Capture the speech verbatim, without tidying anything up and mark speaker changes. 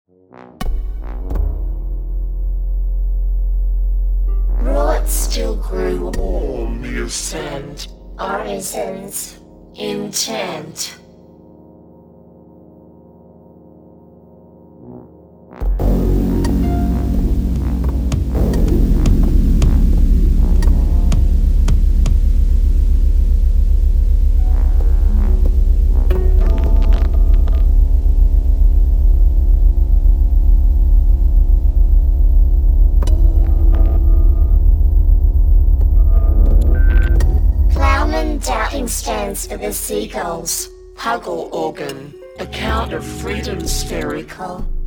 Speaker 1: Rot still grew warm, you sent Arisen's intent. Doubting stands for the seagull's Huggle organ, account of freedom spherical.